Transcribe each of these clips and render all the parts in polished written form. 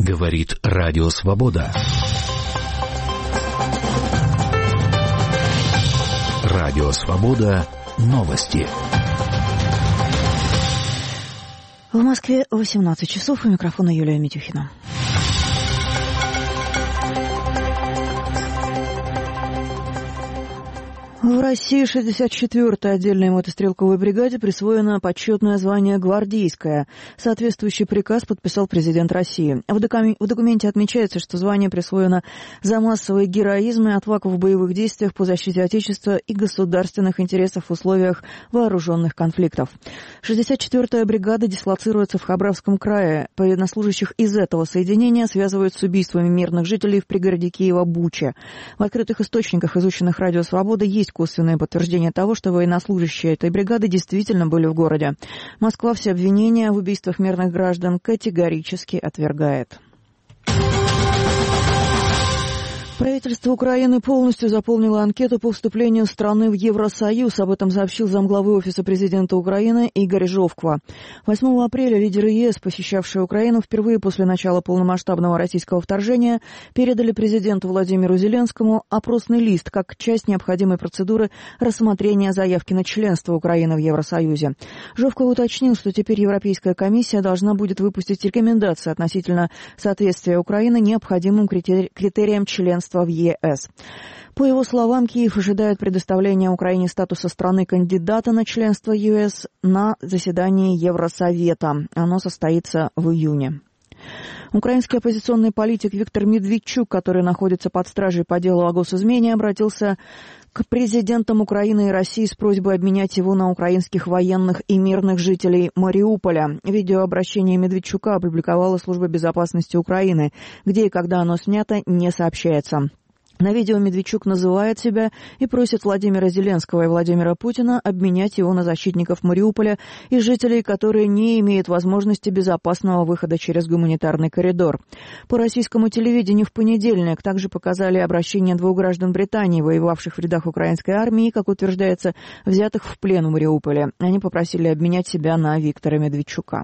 Говорит Радио Свобода. Радио Свобода. Новости. В Москве 18 часов. У микрофона Юлия Митюхина. В России 64-й отдельной мотострелковой бригаде присвоено почетное звание «Гвардейская». Соответствующий приказ подписал президент России. В документе отмечается, что звание присвоено за массовый героизм и отвагу в боевых действиях по защите Отечества и государственных интересов в условиях вооруженных конфликтов. 64-я бригада дислоцируется в Хабаровском крае. Военнослужащих из этого соединения связывают с убийствами мирных жителей в пригороде Киева Буча. В открытых источниках, изученных Радио Свобода, есть косвенное подтверждение того, что военнослужащие этой бригады действительно были в городе. Москва все обвинения в убийствах мирных граждан категорически отвергает. Правительство Украины полностью заполнило анкету по вступлению страны в Евросоюз. Об этом сообщил замглавы Офиса президента Украины Игорь Жовква. 8 апреля лидеры ЕС, посещавшие Украину впервые после начала полномасштабного российского вторжения, передали президенту Владимиру Зеленскому опросный лист как часть необходимой процедуры рассмотрения заявки на членство Украины в Евросоюзе. Жовков уточнил, что теперь Европейская комиссия должна будет выпустить рекомендации относительно соответствия Украины необходимым критериям членства в ЕС. По его словам, Киев ожидает предоставления Украине статуса страны-кандидата на членство ЕС на заседании Евросовета. Оно состоится в июне. Украинский оппозиционный политик Виктор Медведчук, который находится под стражей по делу о госизмене, обратился к президентам Украины и России с просьбой обменять его на украинских военных и мирных жителей Мариуполя. Видеообращение Медведчука опубликовала Служба безопасности Украины. Где и когда оно снято, не сообщается. На видео Медведчук называет себя и просит Владимира Зеленского и Владимира Путина обменять его на защитников Мариуполя и жителей, которые не имеют возможности безопасного выхода через гуманитарный коридор. По российскому телевидению в понедельник также показали обращение 2 граждан Британии, воевавших в рядах украинской армии, как утверждается, взятых в плен в Мариуполе. Они попросили обменять себя на Виктора Медведчука.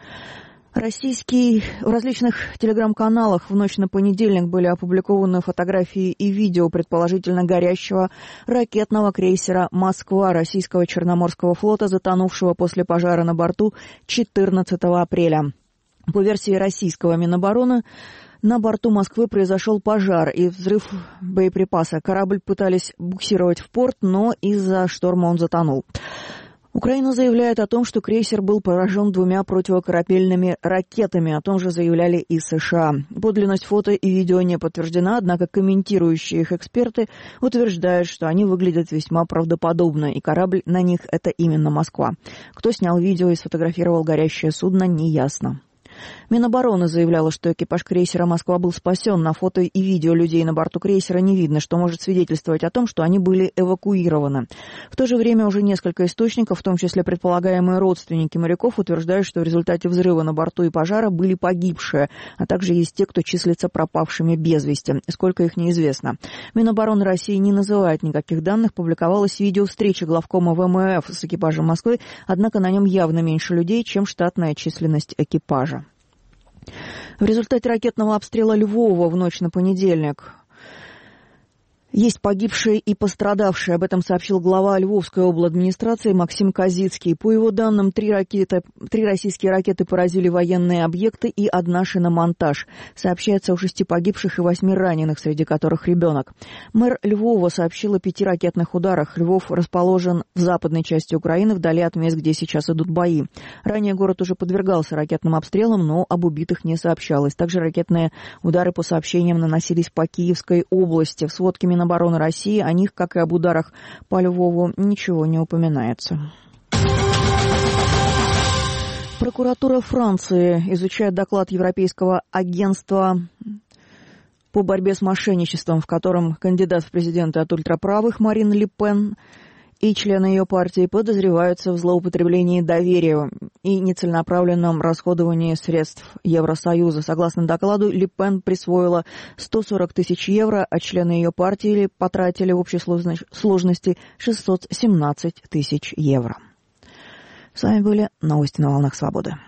В различных телеграм-каналах в ночь на понедельник были опубликованы фотографии и видео предположительно горящего ракетного крейсера «Москва» российского Черноморского флота, затонувшего после пожара на борту 14 апреля. По версии российского Минобороны, на борту «Москвы» произошел пожар и взрыв боеприпаса. Корабль пытались буксировать в порт, но из-за шторма он затонул. Украина заявляет о том, что крейсер был поражен 2 противокорабельными ракетами. О том же заявляли и США. Подлинность фото и видео не подтверждена, однако комментирующие их эксперты утверждают, что они выглядят весьма правдоподобно, и корабль на них — это именно «Москва». Кто снял видео и сфотографировал горящее судно, неясно. Минобороны заявляла, что экипаж крейсера «Москва» был спасен. На фото и видео людей на борту крейсера не видно, что может свидетельствовать о том, что они были эвакуированы. В то же время уже несколько источников, в том числе предполагаемые родственники моряков, утверждают, что в результате взрыва на борту и пожара были погибшие, а также есть те, кто числится пропавшими без вести. Сколько их, неизвестно. Минобороны России не называет никаких данных. Публиковалось видео встречи главкома ВМФ с экипажем «Москвы», однако на нем явно меньше людей, чем штатная численность экипажа. В результате ракетного обстрела Львова в ночь на понедельник есть погибшие и пострадавшие. Об этом сообщил глава Львовской обладминистрации Максим Козицкий. По его данным, 3 российские ракеты поразили военные объекты и 1 шиномонтаж. Сообщается о 6 погибших и 8 раненых, среди которых ребенок. Мэр Львова сообщил о 5 ракетных ударах. Львов расположен в западной части Украины, вдали от мест, где сейчас идут бои. Ранее город уже подвергался ракетным обстрелам, но об убитых не сообщалось. Также ракетные удары по сообщениям наносились по Киевской области. В сводке Минобороны России о них, как и об ударах по Львову, ничего не упоминается. Прокуратура Франции изучает доклад Европейского агентства по борьбе с мошенничеством, в котором кандидат в президенты от ультраправых Марин Ле Пен и члены ее партии подозреваются в злоупотреблении доверия и нецеленаправленном расходовании средств Евросоюза. Согласно докладу, Ле Пен присвоила 140 тысяч евро, а члены ее партии потратили в общей сложности 617 тысяч евро. С вами были новости на волнах свободы.